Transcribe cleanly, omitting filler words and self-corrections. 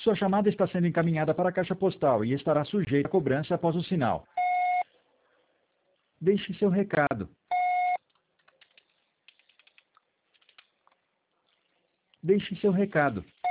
Sua chamada está sendo encaminhada para a caixa postal e estará sujeita a cobrança após o sinal. Deixe seu recado. Deixe seu recado.